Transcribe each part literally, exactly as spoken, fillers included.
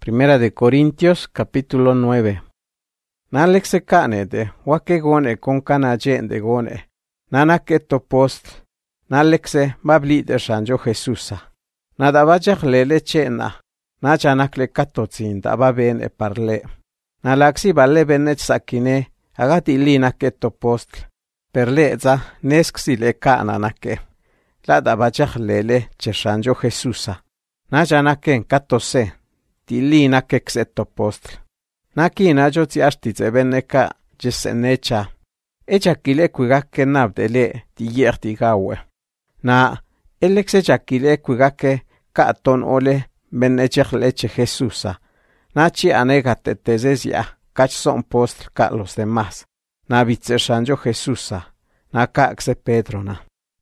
Primera de Corintios, capítulo nueve. Nalexe canede, wake gone con canagende gone. Nanaketo post, nalexe babli de Sanjo Jesusa. Nada vajak lele chena, najanakle katotsin daba bene parle. Nalaxi balle benet sakine, agati lina keto post. Perleza nesksile kananake. La da vajak lele che Sanjo Jesusa. Najanaken katose. Tilina kexeto postl. Nakina jo tiastitze beneka jesenecha. Echa kile kuigake nabdele tiyerti gawe. Na elexe kile kuigake katon ole benechech leche Jesusa. Nachi anegate tezezia kachson postl ka los demás. Na vitze Sanjo Jesusa. Na kaxe Pedrona.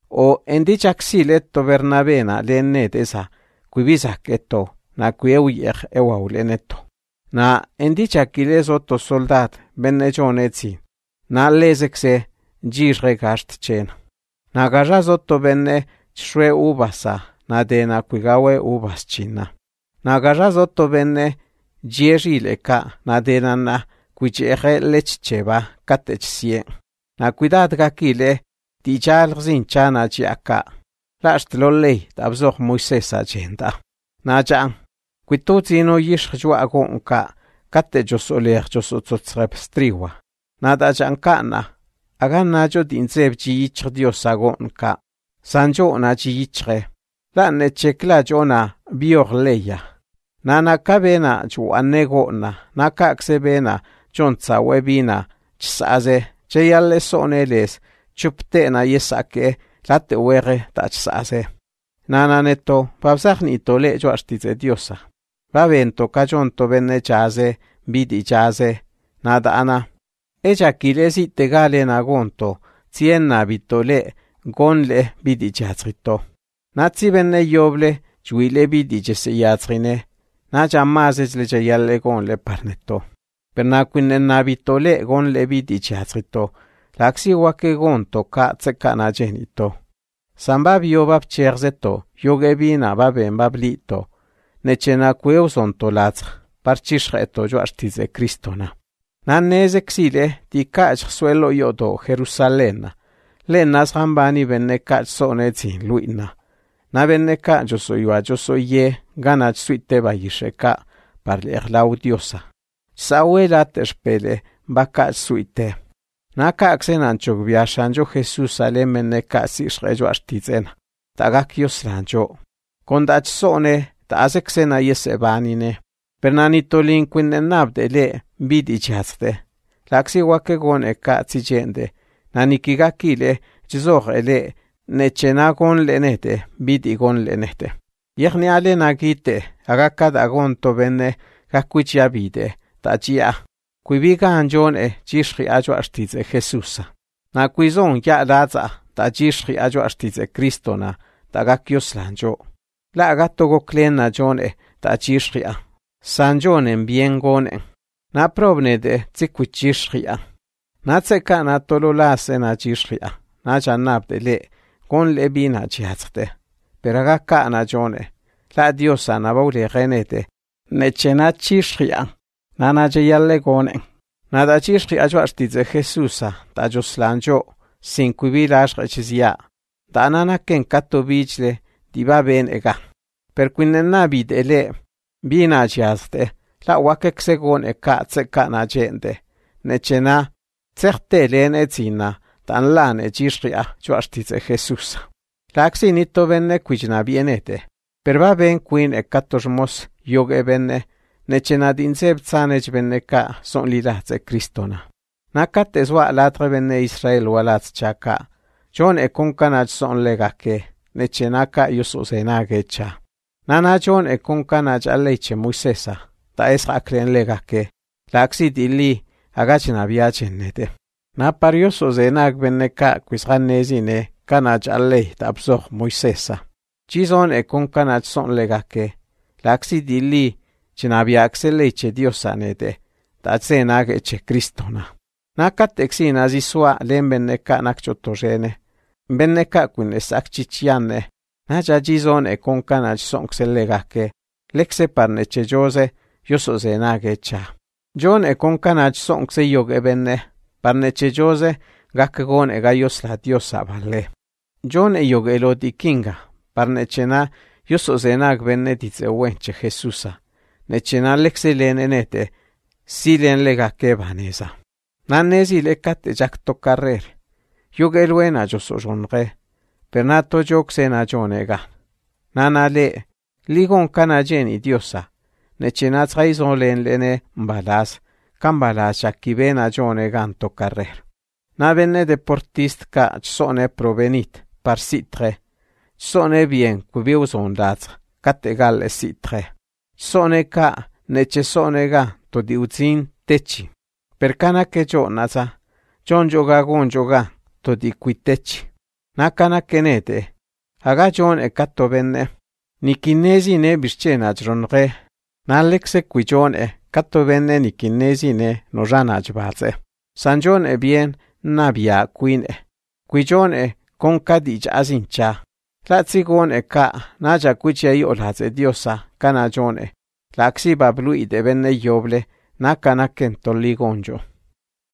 O en dicha xileto Bernabena lenetesa kuibisa keto. Na kueuyer ewauleneto. Na endicha kiles otto soldat bennejonetsi. Na lezexe jirregast chen. Na gajaz otto benne chre ubasa. Na dena kuigawe ubas china. Na gajaz otto benne jierileka. Na dena na kuichege lechcheba katechsie. Na cuidad gakile tijalgzin chana chiaka. Lasht lolley tabzoch Moisés agenda. Na jan. Quituzi no yish jua gonka, kate jos oler jos otsotsrep striwa. Nada jankana, agana jo dinzeb ji yich dios agonka. Sanjo na ji yichre. La ne chekla jona bior leya. Nana kabena ju anegona, naka ksebena, jontsa webina, chisaze, cheyalle soneles, chuptena yesake, late were tachsaze. Nana neto, pabsachni tole jo ashtize diosa. Vavento cajonto venne chase, vidi chase, nada ana. Echa kilesi tegale nagonto, cienna vitole, gonle vidi chasrito. Nazi venne yoble, juile vidi chese yatrine, na chamases le chayalle gonle parneto. Per naquinne navitole gonle vidi chasrito, laxi wake gonto ka tsecana genito. Samba biobab cherzeto, yogebina babem bablito. Nechena queuson tolatz, parchishreto jo ashtize Cristona. Nanez exile, ti kach suelo yodo Jerusalena. Lenas gambani venne kach sonezin luina. Na venne kach yo soy yo yo soy ye, ganach suite bayisheka, parler laudiosa. Sauela terpele, bakach suite. Na kaksen anchog viashanjo Jesus alemene kasishre jo ashtizena. Tagakios ranjo. Kondach sone, Tasexena yesebanine. Pernanito linquin nabdele bidi chaste. Laxi wake gone katsijende. Nanikigakile jizorele nechena gon lenete bidi gon lenete. Yehni ale nagite agakad agonto benne kakuchia bide. Tachia. Kuibiga anjone jishri ajo ashtize Jesusa. Na kuizon ya daza ta jishri ajo ashtize Cristona tagakios lanjo. La agato go klena jone ta chishria. San jonen bien gone. Na probne de tsikwichishria. Na tseka na tololase na chishria. Na janab de le. Gon le bina chiazte. Peragaka na jone. La diosa na baule genete. Nechena chishria. Na na jayalle gone. Na da chishria jo ashtize Jesusa. Ta joslanjo. Sin kubilash rechizia. Ta nana ken kato bichle. Diva ben ega. Per quinenna bidele, bina chiaste, la wakexegon e katse kana gente, nechena, certele nezina, tan lane gisria, chuastize Jesus. Laxinito venne quijna bienete, per va ben quin e catosmos yoge venne, nechena dinzeb zanech venne ka son lilaze Cristona. Nakates wa latre venne Israel walaz chaka, John e concanach son legake, nechenaka yususenagecha. Nana John e concanach aleiche Moisesa, ta es aklen legake, laxit ili agachina viachenete. Na parioso zenag beneka quisranezine, canach alei tabzoch Moisesa. Chizon e concanach son legake, laxit ili chinaviaxe leiche diosanete, ta zenageche Cristona. Nakat exina zisua lembeneka nakchotogene. Beneka quin es akchichiane. Naja jizon e concanach sonxelegake. Lexe parneche jose. yoso zenage cha. Jon e kon kanach song se yog e benne, parne che jose gak gon e gayos la diosa vale. Jon e yog eloti kinga, parne chena yoso zenag benne ditze wenche Jesusa, ne chena lexe len enete, si len lega ke vanesa. Nanezi le kate jak to carrer, yog elwena yoso jonre, per nato jok sena jonega. Nana le, ligon kana jeni diosa, ne chena traizon len lene mbalas, kambalas jakibena jonegan to carrer. Na venne deportist ka sone provenit par sitre, sone bien cubiu sondats, categal sitre. Sone ka neche sone ga to diuzin techi. Per kana ke jonaza, jon joga gon joga to di quitechi. Na kana kenete, haga jon e katto venne, ni kinesi ne bischena jronre, na lexe qui jon e katto venne ni kinesi ne no janaj baze. San jon e bien nabia queen e, qui jon e con cadij azincha. La zigon e ka naja quicia io laze diosa kana jon e, la xi bablu ide venne yoble na kana kento ligonjo.